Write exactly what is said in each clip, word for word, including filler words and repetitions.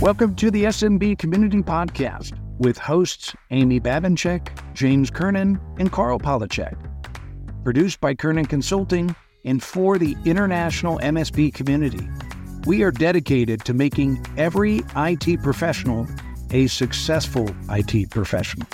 Welcome to the S M B Community Podcast with hosts Amy Babinchak, James Kernan, and Carl Polachek. Produced by Kernan Consulting and for the international M S B community. We are dedicated to making every I T professional a successful I T professional.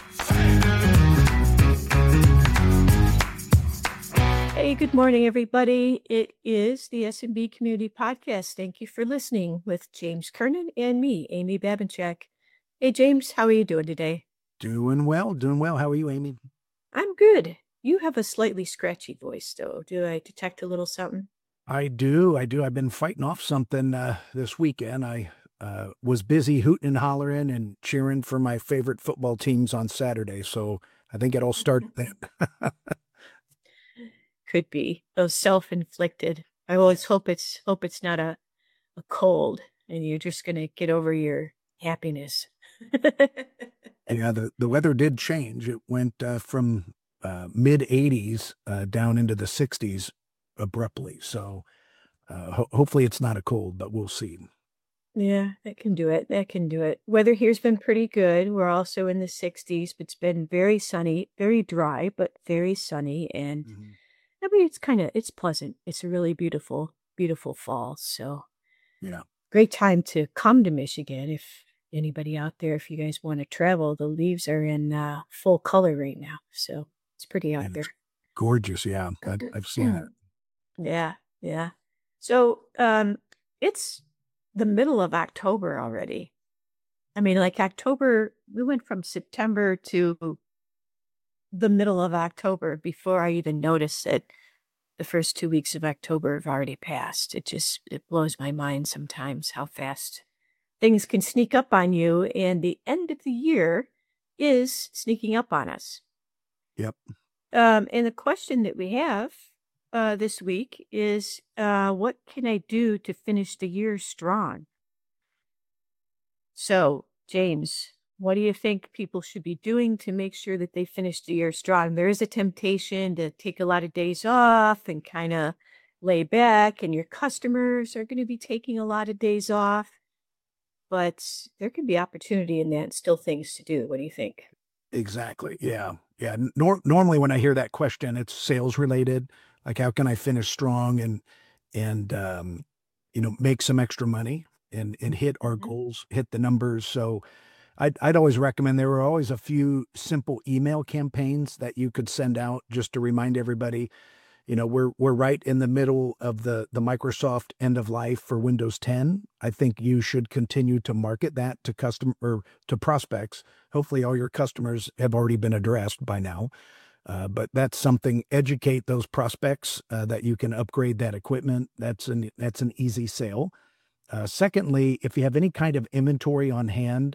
Hey, good morning, everybody. It is the S M B Community Podcast. Thank you for listening with James Kernan and me, Amy Babinchak. Hey, James, how are you doing today? Doing well, doing well. How are you, Amy? I'm good. You have a slightly scratchy voice, though. Do I detect a little something? I do, I do. I've been fighting off something uh, this weekend. I uh, was busy hooting and hollering and cheering for my favorite football teams on Saturday, so I think it all started then. Could be. Those self-inflicted. I always hope it's hope it's not a, a cold and you're just going to get over your happiness. Yeah, the, the weather did change. It went uh, from uh, mid eighties uh, down into the sixties abruptly. So uh, ho- hopefully it's not a cold, but we'll see. Yeah, that can do it. That can do it. Weather here's been pretty good. We're also in the sixties, but it's been very sunny, very dry, but very sunny. And Mhm. I mean, it's kind of, it's pleasant. It's a really beautiful, beautiful fall. So Yeah. great time to come to Michigan. If anybody out there, if you guys want to travel, the leaves are in uh, full color right now. So it's pretty out And there. it's gorgeous. Yeah, I, I've seen it. Yeah, yeah. So um, it's the middle of October already. I mean, like October, we went from September to the middle of October before I even noticed that the first two weeks of October have already passed. It just, it blows my mind sometimes how fast things can sneak up on you. And the end of the year is sneaking up on us. Yep. Um, and the question that we have uh, this week is, uh, what can I do to finish the year strong? So, James, what do you think people should be doing to make sure that they finish the year strong? There is a temptation to take a lot of days off and kind of lay back, and your customers are going to be taking a lot of days off, but there can be opportunity in that and still things to do. What do you think? Exactly. Yeah. Yeah. Nor- normally when I hear that question, it's sales related. Like, how can I finish strong and, and, um, you know, make some extra money and, and hit our Mhm. goals, hit the numbers. So I'd, I'd always recommend, there were always a few simple email campaigns that you could send out just to remind everybody. You know, we're we're right in the middle of the the Microsoft end of life for Windows ten. I think you should continue to market that to customer or to prospects. Hopefully, all your customers have already been addressed by now. Uh, but that's something. Educate those prospects uh, that you can upgrade that equipment. That's an that's an easy sale. Uh, secondly, if you have any kind of inventory on hand,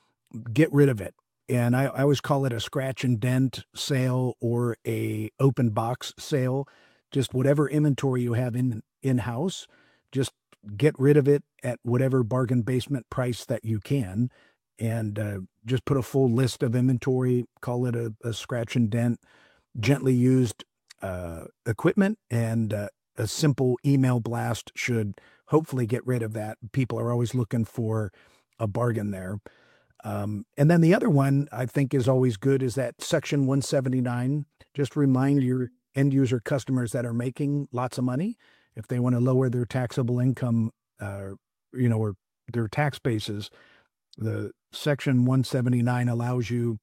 get rid of it. And I, I always call it a scratch and dent sale or a open box sale. Just whatever inventory you have in in house, just get rid of it at whatever bargain basement price that you can, and uh, just put a full list of inventory. Call it a, a scratch and dent, gently used uh, equipment, and uh, a simple email blast should hopefully get rid of that. People are always looking for a bargain there. Um, and then the other one I think is always good is that Section one seventy-nine. Just remind your end user customers that are making lots of money, if they want to lower their taxable income, uh, you know, or their tax bases, the Section one seventy-nine allows you,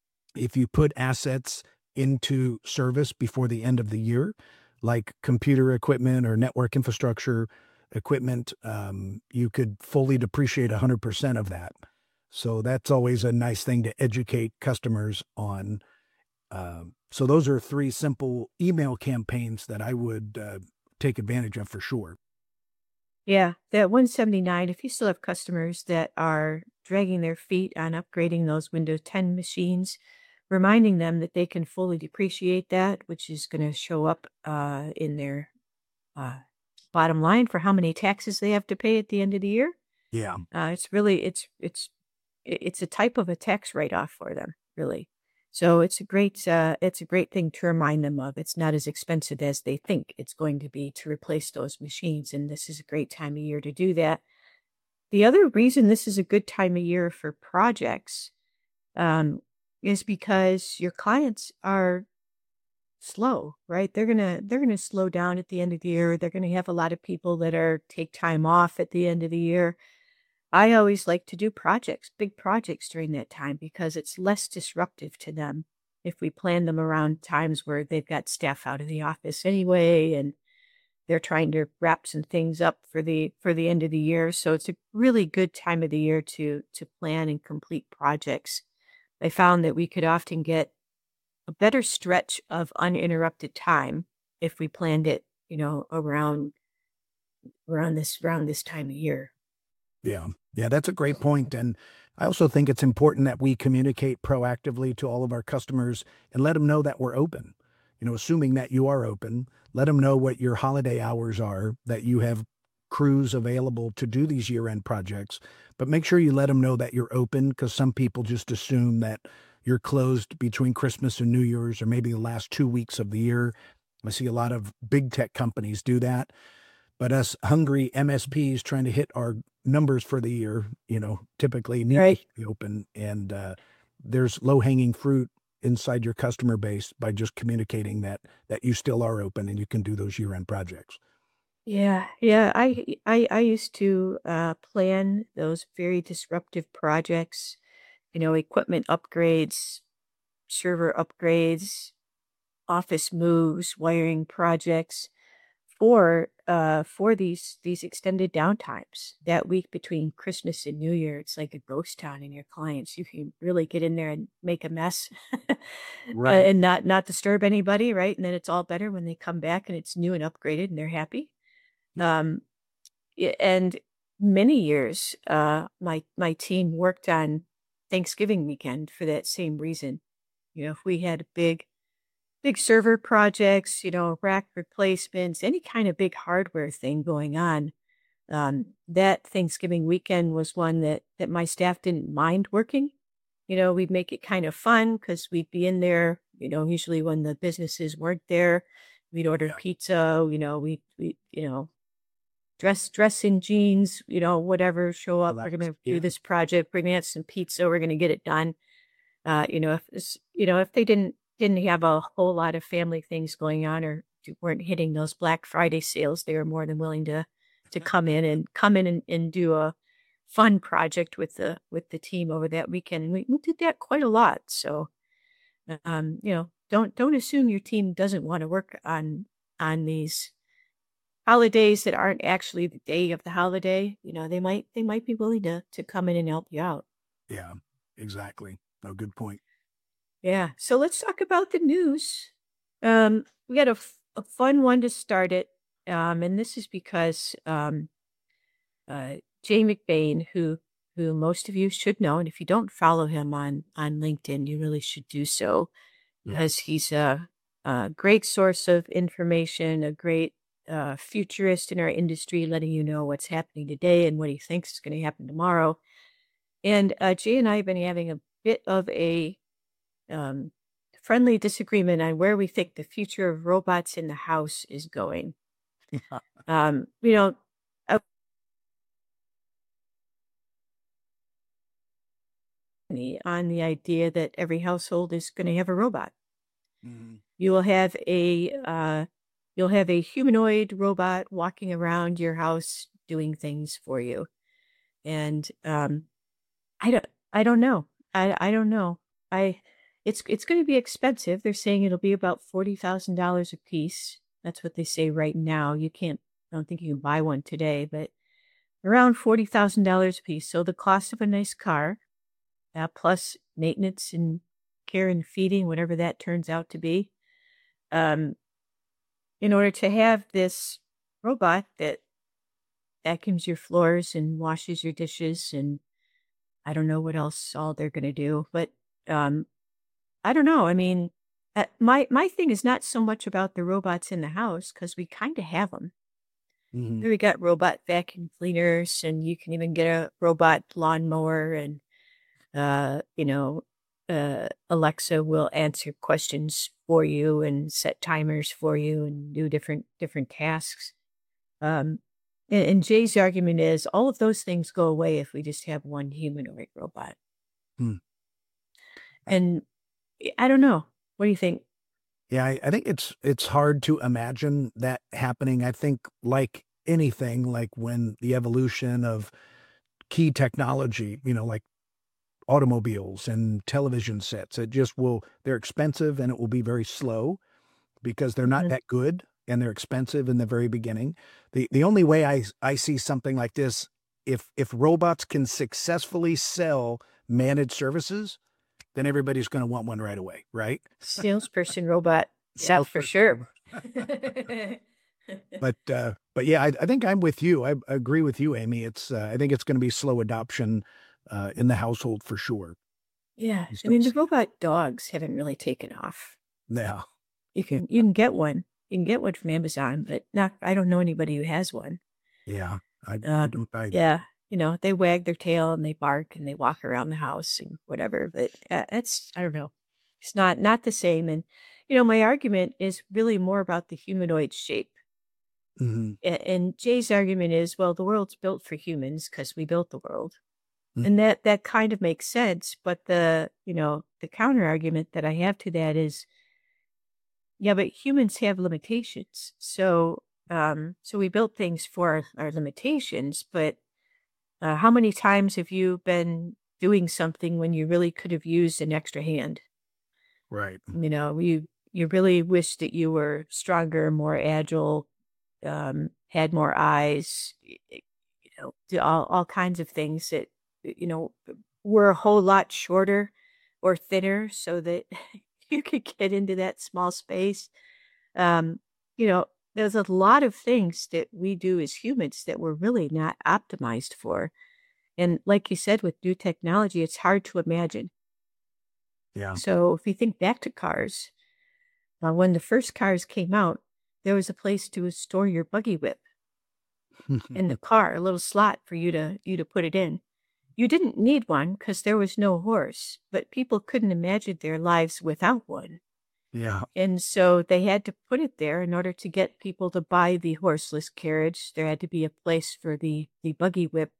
if you put assets into service before the end of the year, like computer equipment or network infrastructure equipment, um, you could fully depreciate one hundred percent of that. So that's always a nice thing to educate customers on. Um, so those are three simple email campaigns that I would uh, take advantage of for sure. Yeah, that one seventy-nine, if you still have customers that are dragging their feet on upgrading those Windows ten machines, reminding them that they can fully depreciate that, which is going to show up uh, in their uh, bottom line for how many taxes they have to pay at the end of the year. Yeah. Uh, it's really, it's, it's, it- it's a type of a tax write-off for them, really. So it's a great, uh, it's a great thing to remind them of. It's not as expensive as they think it's going to be to replace those machines, and this is a great time of year to do that. the other reason this is a good time of year for projects um, is because your clients are slow, right? They're gonna they're gonna slow down at the end of the year. They're gonna have a lot of people that are take time off at the end of the year. I always like to do projects, big projects during that time because it's less disruptive to them if we plan them around times where they've got staff out of the office anyway and they're trying to wrap some things up for the for the end of the year. So it's a really good time of the year to to plan and complete projects. I found that we could often get a better stretch of uninterrupted time if we planned it, you know, around around this around this time of year. Yeah. Yeah, that's a great point. And I also think it's important that we communicate proactively to all of our customers and let them know that we're open. You know, assuming that you are open, let them know what your holiday hours are, that you have crews available to do these year-end projects, but make sure you let them know that you're open because some people just assume that you're closed between Christmas and New Year's or maybe the last two weeks of the year. I see a lot of big tech companies do that. But us hungry M S Ps trying to hit our numbers for the year, you know, typically need Right. to be open. And uh, there's low hanging fruit inside your customer base by just communicating that that you still are open and you can do those year end projects. Yeah, yeah. I I I used to uh, plan those very disruptive projects, you know, equipment upgrades, server upgrades, office moves, wiring projects for uh for these these extended downtimes. That week between Christmas and New Year, it's like a ghost town in your clients. You can really get in there and make a mess uh, Right. and not not disturb anybody, right? And then it's all better when they come back and it's new and upgraded and they're happy. Um y- and many years uh my my team worked on Thanksgiving weekend for that same reason. You know, if we had a big big server projects, you know, rack replacements, any kind of big hardware thing going on. Um, that Thanksgiving weekend was one that that my staff didn't mind working. You know, we'd make it kind of fun because we'd be in there. You know, usually when the businesses weren't there, we'd order Yeah. pizza. You know, we we you know dress dress in jeans. You know, whatever. Show up. We're Relax. gonna do Yeah. this project. Bring out some pizza. We're gonna get it done. Uh, you know, if it's, you know, if they didn't didn't have a whole lot of family things going on or d- weren't hitting those Black Friday sales, they were more than willing to to come in and come in and, and do a fun project with the with the team over that weekend. And we, we did that quite a lot. So um, you know, don't don't assume your team doesn't want to work on on these holidays that aren't actually the day of the holiday. You know, they might they might be willing to to come in and help you out. Yeah. Exactly. No, good point. Yeah. So let's talk about the news. Um, we got a, f- a fun one to start it. Um, and this is because um, uh, Jay McBain, who who most of you should know, and if you don't follow him on on LinkedIn, you really should do so Yeah. because he's a, a great source of information, a great uh, futurist in our industry, letting you know what's happening today and what he thinks is going to happen tomorrow. And uh, Jay and I have been having a bit of a um, friendly disagreement on where we think the future of robots in the house is going. Um, you know, uh, on the idea that every household is going to have a robot. Mhm. You will have a uh, you'll have a humanoid robot walking around your house doing things for you. And um, I don't I don't know. I I don't know. I it's it's going to be expensive. They're saying it'll be about forty thousand dollars a piece. That's what they say right now. You can't I don't think you can buy one today, but around forty thousand dollars a piece. So the cost of a nice car, uh, plus maintenance and care and feeding, whatever that turns out to be. Um, in order to have this robot that vacuums your floors and washes your dishes and I don't know what else all they're going to do, but um, I don't know. I mean, uh, my my thing is not so much about the robots in the house because we kind of have them. Mhm. We got robot vacuum cleaners, and you can even get a robot lawnmower, and uh, you know, uh, Alexa will answer questions for you and set timers for you and do different different tasks. Um, And, and Jay's argument is all of those things go away if we just have one humanoid robot. Hmm. And I don't know. What do you think? Yeah, I, I think it's it's hard to imagine that happening. I think like anything, like when the evolution of key technology, you know, like automobiles and television sets, it just will, they're expensive and it will be very slow because they're not Mhm. that good and they're expensive in the very beginning. The the only way I I see something like this, if if robots can successfully sell managed services, then everybody's going to want one right away, right? Salesperson robot. Yeah, for sure. But uh, but yeah, I, I think I'm with you. I, I agree with you, Amy. It's uh, I think it's going to be slow adoption uh, in the household for sure. Yeah. You I still mean, the see- robot dogs haven't really taken off. Yeah, You can you can get one. You can get one from Amazon, but not I don't know anybody who has one. yeah. I, I Uh, don't either. yeah, you know, they wag their tail and they bark and they walk around the house and whatever. But uh, it's I don't know, it's not not the same. And you know, my argument is really more about the humanoid shape. Hmm. A- And Jay's argument is, well, the world's built for humans because we built the world, Mm. and that that kind of makes sense. But the you know the counter argument that I have to that is, yeah, but humans have limitations. So um, so we built things for our, our limitations, but Uh, how many times have you been doing something when you really could have used an extra hand? Right. You know, you you really wish that you were stronger, more agile, um, had more eyes, y- y- you know, do all all kinds of things that you know were a whole lot shorter or thinner, so that you could get into that small space. Um, you know, there's a lot of things that we do as humans that we're really not optimized for. And like you said, with new technology, it's hard to imagine. Yeah. So if you think back to cars, uh, when the first cars came out, there was a place to store your buggy whip in the car, a little slot for you to you to put it in. You didn't need one because there was no horse, but people couldn't imagine their lives without one. Yeah. And so they had to put it there in order to get people to buy the horseless carriage. There had to be a place for the the buggy whip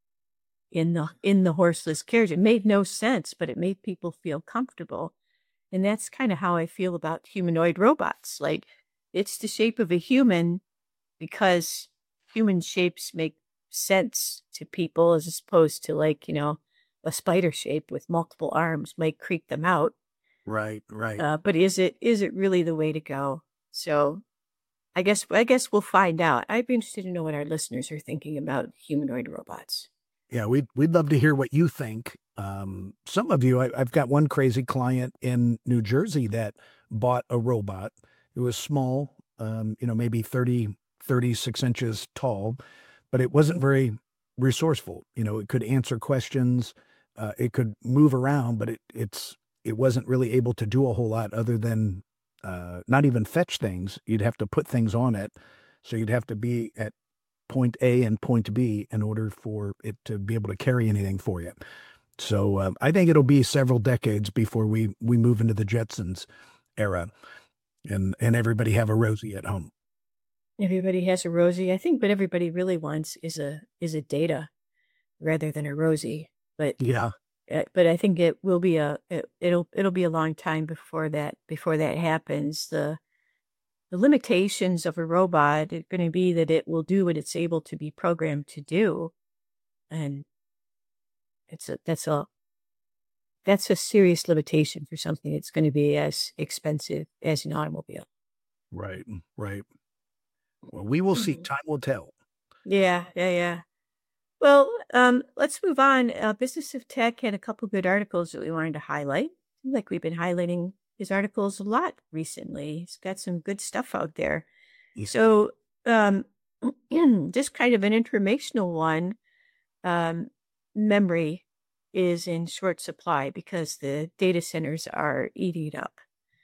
in the in the horseless carriage. It made no sense, but it made people feel comfortable. And that's kind of how I feel about humanoid robots. Like it's the shape of a human because human shapes make sense to people as opposed to like, you know, a spider shape with multiple arms might creep them out. Right. Right. Uh, but is it is it really the way to go? So I guess I guess we'll find out. I'd be interested to know what our listeners are thinking about humanoid robots. Yeah, we'd we'd love to hear what you think. Um, some of you, I, I've got one crazy client in New Jersey that bought a robot. It was small, um, you know, maybe thirty, thirty-six inches tall, but it wasn't very resourceful. You know, it could answer questions, uh, it could move around, but it it's it wasn't really able to do a whole lot other than uh, not even fetch things. You'd have to put things on it, so you'd have to be at point A and point B in order for it to be able to carry anything for you. So um, I think it'll be several decades before we we move into the Jetsons era, and and everybody have a Rosie at home. Everybody has a Rosie. I think what everybody really wants is a is a Data rather than a Rosie. But Yeah, uh, but I think it will be a it, it'll it'll be a long time before that before that happens. The the limitations of a robot are going to be that it will do what it's able to be programmed to do, and it's a that's a that's a serious limitation for something that's going to be as expensive as an automobile. right, right. Well, we will see. Mhm. Time will tell. Yeah, yeah, yeah. Well, um, let's move on. Uh, Business of Tech had a couple good articles that we wanted to highlight. Like we've been highlighting his articles a lot recently. He's got some good stuff out there. Yeah. So, um, just kind of an informational one. Um, memory is in short supply because the data centers are eating it up.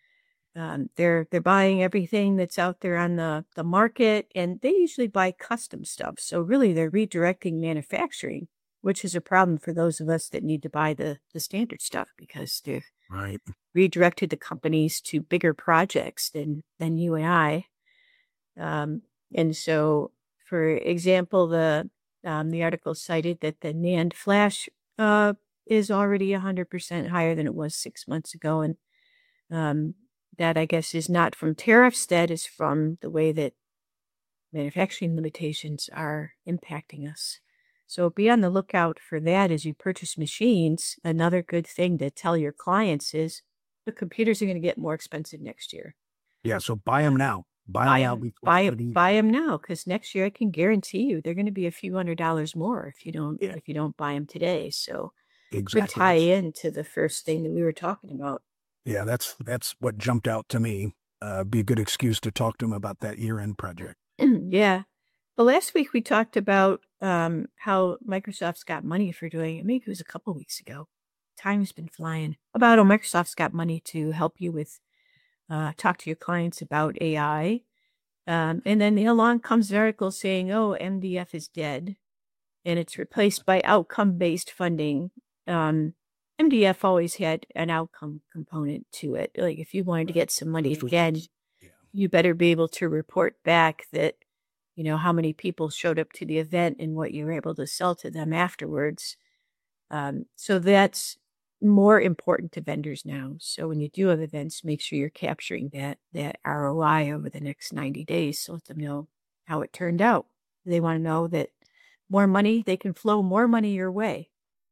Um, they're they're buying everything that's out there on the the market, and they usually buy custom stuff. So really, they're redirecting manufacturing, which is a problem for those of us that need to buy the the standard stuff because they've Right. redirected the companies to bigger projects than than you and I. Um, and so For example, the um, the article cited that the NAND flash uh, is already one hundred percent higher than it was six months ago. And um, that, I guess, is not from tariffs. That is from the way that manufacturing limitations are impacting us. So be on the lookout for that as you purchase machines. Another good thing to tell your clients is the computers are going to get more expensive next year. Yeah, so buy them now. Buy Buy them now. them, before buy, it leaves. buy them now, because next year I can guarantee you they're going to be a few hundred dollars more if you don't Yeah. if you don't buy them today. So Exactly. could tie into the first thing that we were talking about. Yeah, that's that's what jumped out to me. Uh, be a good excuse to talk to them about that year-end project. Yeah. Well, last week we talked about um, how Microsoft's got money for doing it. Maybe it was a couple weeks ago. Time's been flying. About how Microsoft's got money to help you with, uh, talk to your clients about A I. Um, and then along comes the article saying, oh, M D F is dead and it's replaced by outcome-based funding. Um, M D F always had an outcome component to it. Like if you wanted to get some money again, Yeah. you better be able to report back that, you know, how many people showed up to the event and what you were able to sell to them afterwards. Um, so that's more important to vendors now. So when you do have events, make sure you're capturing that that R O I over the next ninety days. So let them know how it turned out. They want to know that more money, they can flow more money your way.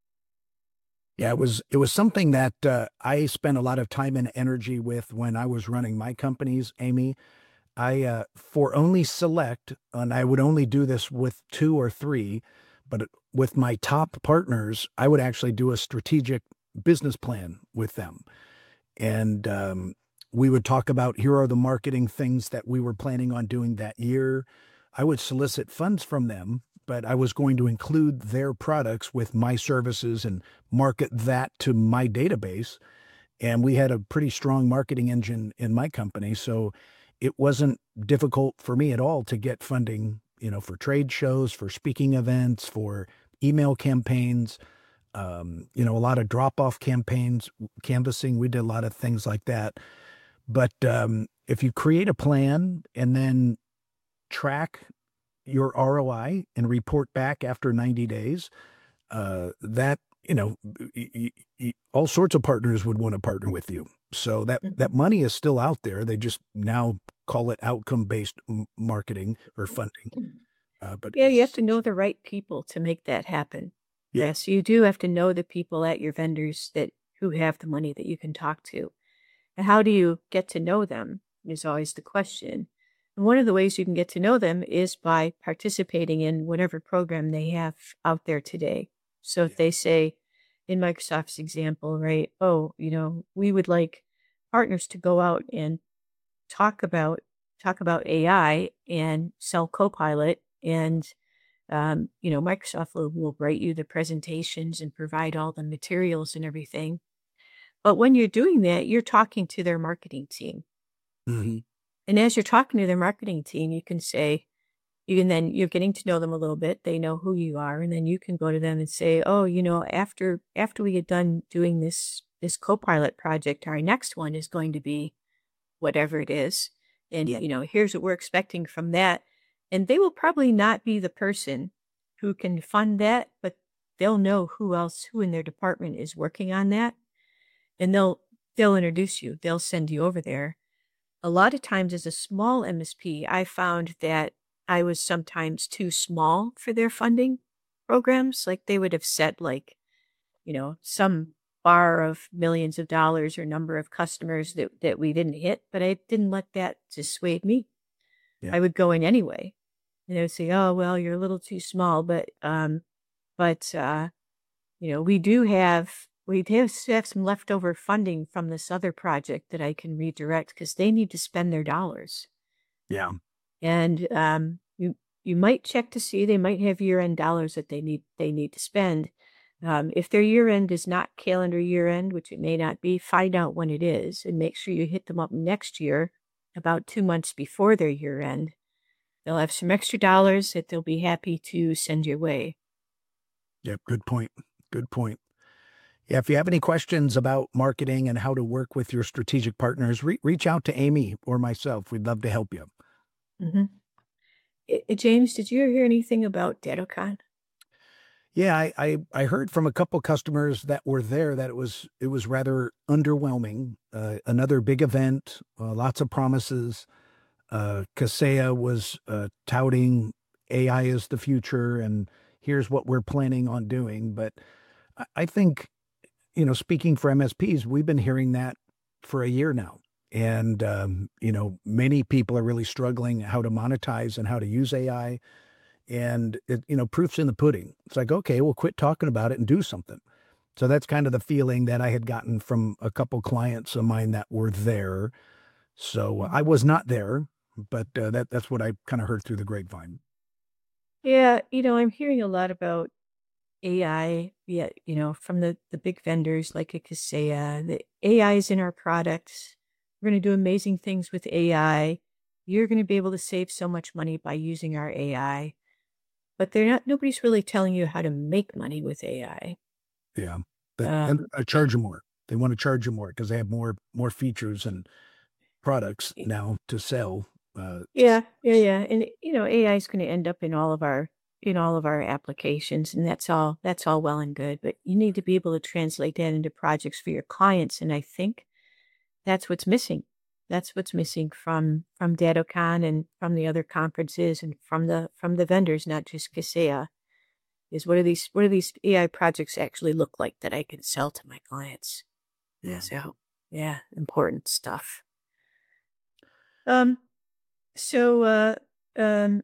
Yeah, it was it was something that uh, I spent a lot of time and energy with when I was running my companies, Amy. I uh, for only select, and I would only do this with two or three, but with my top partners, I would actually do a strategic business plan with them. And um, we would talk about here are the marketing things that we were planning on doing that year. I would solicit funds from them, but I was going to include their products with my services and market that to my database. And we had a pretty strong marketing engine in my company. So it wasn't difficult for me at all to get funding, you know, for trade shows, for speaking events, for email campaigns, um, you know, a lot of drop-off campaigns, canvassing. We did a lot of things like that. But um, if you create a plan and then track your R O I and report back after ninety days, uh, that, you know, y- y- all sorts of partners would want to partner with you. So that, that money is still out there. They just now call it outcome-based m- marketing or funding. Uh, but Yeah, you have to know the right people to make that happen. Yeah. Yeah, so you do have to know the people at your vendors that who have the money that you can talk to. And how do you get to know them is always the question. And one of the ways you can get to know them is by participating in whatever program they have out there today. So if they say, in Microsoft's example, right, oh, you know, we would like partners to go out and talk about talk about A I and sell Copilot, and um, you know, Microsoft will, will write you the presentations and provide all the materials and everything. But when you're doing that, you're talking to their marketing team. Mhm. And as you're talking to their marketing team, you can say, you can then, you're getting to know them a little bit. They know who you are. And then you can go to them and say, oh, you know, after, after we get done doing this, this Copilot project, our next one is going to be whatever it is. And, Yeah. you know, here's what we're expecting from that. And they will probably not be the person who can fund that, but they'll know who else, who in their department is working on that. And they'll, they'll introduce you. They'll send you over there. A lot of times as a small M S P, I found that I was sometimes too small for their funding programs. Like they would have set like, you know, some bar of millions of dollars or number of customers that, that we didn't hit, but I didn't let that dissuade me. Yeah. I would go in anyway. And they would say, oh, well, you're a little too small, but, um, but, uh, you know, we do have, we do have some leftover funding from this other project that I can redirect because they need to spend their dollars. Yeah. And, um, you, you might check to see, they might have year-end dollars that they need, they need to spend. Um, if their year end is not calendar year end, which it may not be, find out when it is and make sure you hit them up next year, about two months before their year end. They'll have some extra dollars that they'll be happy to send your way. Yep. Good point. Good point. Yeah. If you have any questions about marketing and how to work with your strategic partners, re- reach out to Amy or myself. We'd love to help you. Mm-hmm. I- I- James, did you hear anything about DattoCon? Yeah, I, I I heard from a couple customers that were there that it was it was rather underwhelming. Uh, another big event, uh, lots of promises. Uh, Kaseya was uh, touting A I is the future, and here's what we're planning on doing. But I, I think, you know, speaking for M S Ps, we've been hearing that for a year now. And, um, you know, many people are really struggling how to monetize and how to use A I. And, it, you know, proof's in the pudding. It's like, okay, well, quit talking about it and do something. So that's kind of the feeling that I had gotten from a couple clients of mine that were there. So uh, I was not there, but uh, that that's what I kind of heard through the grapevine. Yeah, you know, I'm hearing a lot about A I, yeah, you know, from the the big vendors like a Kaseya. The A I is in our products. We're going to do amazing things with A I. You're going to be able to save so much money by using our A I. But they're not. Nobody's really telling you how to make money with A I. Yeah, but and Um, I charge you more. They want to charge you more because they have more more features and products y- now to sell. Uh, yeah, yeah, yeah, and you know, A I is going to end up in all of our in all of our applications, and that's all. That's all well and good. But you need to be able to translate that into projects for your clients, and I think that's what's missing. That's what's missing from from DattoCon and from the other conferences and from the from the vendors, not just Kaseya. Is what are these what do these A I projects actually look like that I can sell to my clients? Yeah, yeah. so yeah, important stuff. Um, so uh, um,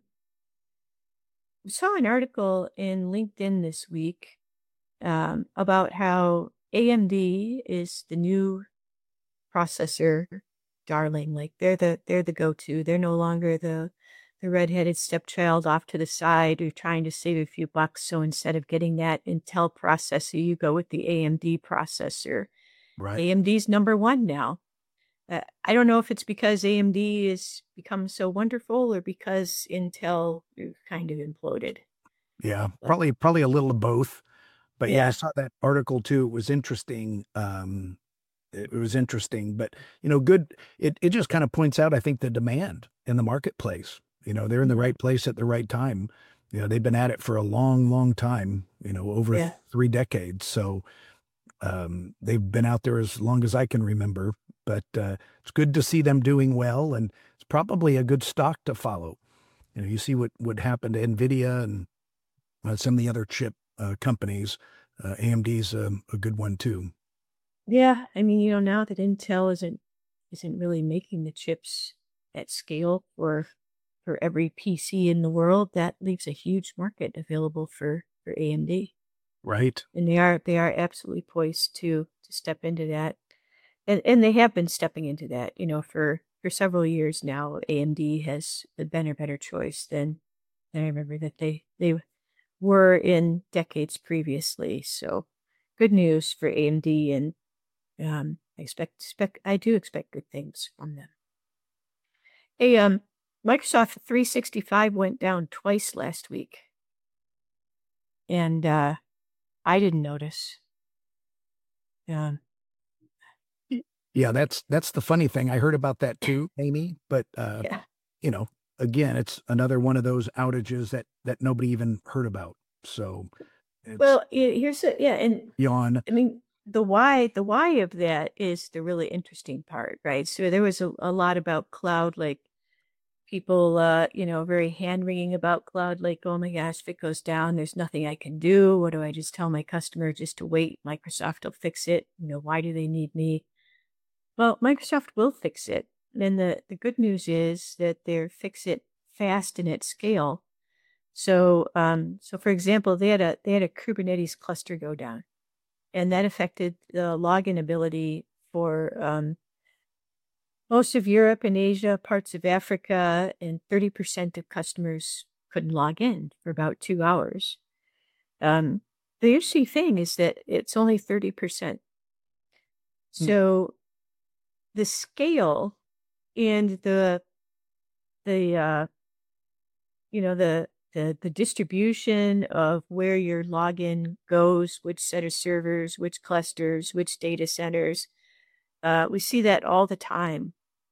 saw an article in LinkedIn this week um, about how A M D is the new processor darling. Like they're the they're the go-to. They're no longer the the redheaded stepchild off to the side who's trying to save a few bucks. So instead of getting that Intel processor, you go with the A M D processor. Right. A M D's number one now. Uh, I don't know if it's because A M D has become so wonderful or because Intel kind of imploded. Yeah, But probably probably a little of both. But yeah, I yeah. saw that article too. It was interesting. Um, it, it was interesting, but you know, good. It it just kind of points out, I think, the demand in the marketplace. You know, they're in the right place at the right time. You know, they've been at it for a long, long time. You know, over th- Yeah. three decades. So um, they've been out there as long as I can remember. But uh, it's good to see them doing well, and it's probably a good stock to follow. You know, you see what what happened to Nvidia and uh, some of the other chip uh, companies. Uh, A M D's um, a good one too. Yeah. I mean, you know, now that Intel isn't isn't really making the chips at scale for for every P C in the world, that leaves a huge market available for for A M D. Right. And they are they are absolutely poised to to step into that. And and they have been stepping into that, you know, for for several years now. A M D has been a better choice than than I remember that they they were in decades previously. So good news for A M D, and um I expect expect I do expect good things from them. Hey, um Microsoft three sixty-five went down twice last week, and uh I didn't notice. Um Yeah, that's that's the funny thing. I heard about that too, Amy. But uh, yeah. you know, again, it's another one of those outages that that nobody even heard about. So it's Well, yeah, here's a, yeah, and yawn. I mean, the why, the why of that is the really interesting part, right? So there was a, a lot about cloud, like people, uh, you know, very hand wringing about cloud, like, oh my gosh, if it goes down, there's nothing I can do. What do I just tell my customer just to wait? Microsoft will fix it. You know, why do they need me? Well, Microsoft will fix it. And the, the good news is that they'll fix it fast and at scale. So, um, so for example, they had a they had a Kubernetes cluster go down, and that affected the login ability for um, most of Europe and Asia, parts of Africa, and thirty percent of customers couldn't log in for about two hours. Um, the interesting thing is that it's only thirty percent. Mm. So the scale and the the uh, you know the the the distribution of where your login goes, which set of servers, which clusters, which data centers. Uh, we see that all the time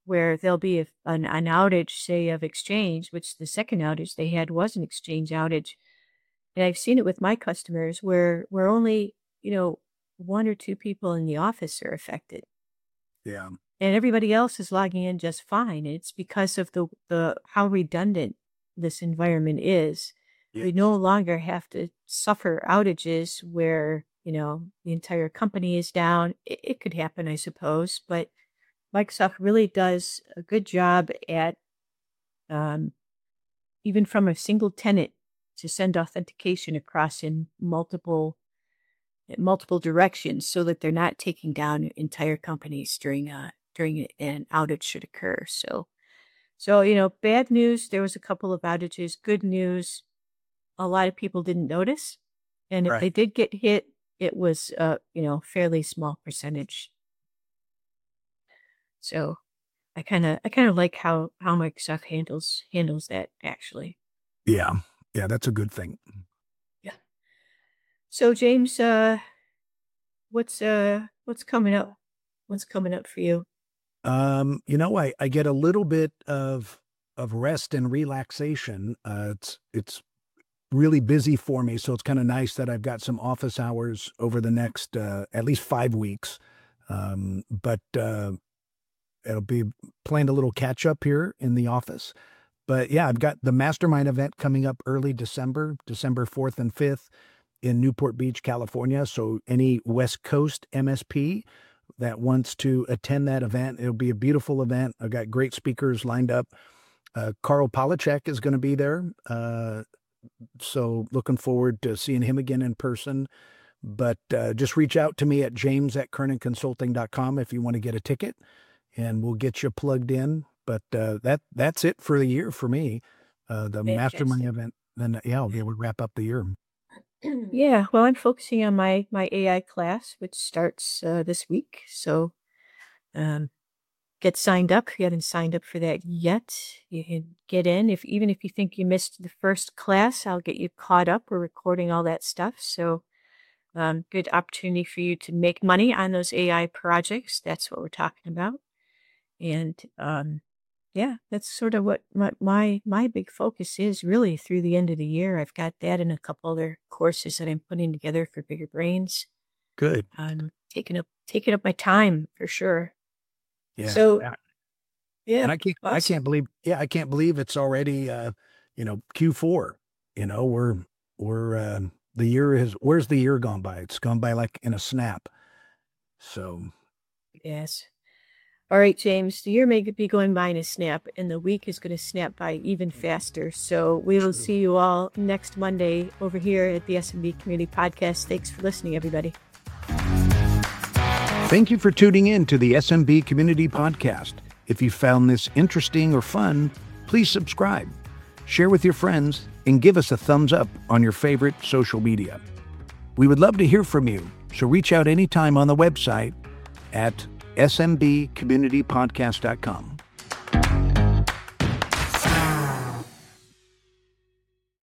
where there'll be a, an, an outage, say, of Exchange, which the second outage they had was an Exchange outage. And I've seen it with my customers where where only, you know, one or two people in the office are affected. Yeah. And everybody else is logging in just fine. It's because of the, the how redundant this environment is. Yes. We no longer have to suffer outages where, you know, the entire company is down. It, it could happen, I suppose, but Microsoft really does a good job at, um, even from a single tenant, to send authentication across in multiple multiple directions so that they're not taking down entire companies during a during an outage should occur. So, so you know, bad news, there was a couple of outages. Good news, a lot of people didn't notice, and if Right. they did get hit, it was uh, you know, fairly small percentage. So, I kind of I kind of like how how Microsoft handles handles that actually. Yeah. Yeah, that's a good thing. Yeah. So James, uh, what's uh what's coming up? What's coming up for you? Um, you know, I I get a little bit of of rest and relaxation. Uh, it's it's really busy for me, so it's kind of nice that I've got some office hours over the next uh, at least five weeks. Um, but uh, it'll be playing a little catch up here in the office. But yeah, I've got the mastermind event coming up early December, December fourth and fifth in Newport Beach, California. So any West Coast M S P that wants to attend that event, it'll be a beautiful event. I've got great speakers lined up. Uh, Carl Palachek is going to be there. Uh, so looking forward to seeing him again in person. But uh, just reach out to me at james at kernan consulting dot com if you want to get a ticket, and we'll get you plugged in. But uh, that that's it for the year for me. Uh, the mastermind event. Then yeah, I'll be able to wrap up the year. Yeah, well, I'm focusing on my my A I class, which starts uh, this week. So, um, get signed up. If you haven't signed up for that yet, you can get in. If even if you think you missed the first class, I'll get you caught up. We're recording all that stuff, so um, good opportunity for you to make money on those A I projects. That's what we're talking about, and um, yeah, that's sort of what my, my my big focus is really through the end of the year. I've got that and a couple other courses that I'm putting together for Bigger Brains. Good. Um, taking up taking up my time for sure. Yeah. So, yeah. yeah, And I can't I awesome. can't believe yeah, I can't believe it's already uh, you know, Q four. You know, we're we're uh, the year is where's the year gone by? It's gone by like in a snap. So Yes. All right, James, the year may be going by in a snap, and the week is going to snap by even faster. So we will True. see you all next Monday over here at the S M B Community Podcast. Thanks for listening, everybody. Thank you for tuning in to the S M B Community Podcast. If you found this interesting or fun, please subscribe, share with your friends, and give us a thumbs up on your favorite social media. We would love to hear from you, so reach out anytime on the website at s m b community podcast dot com.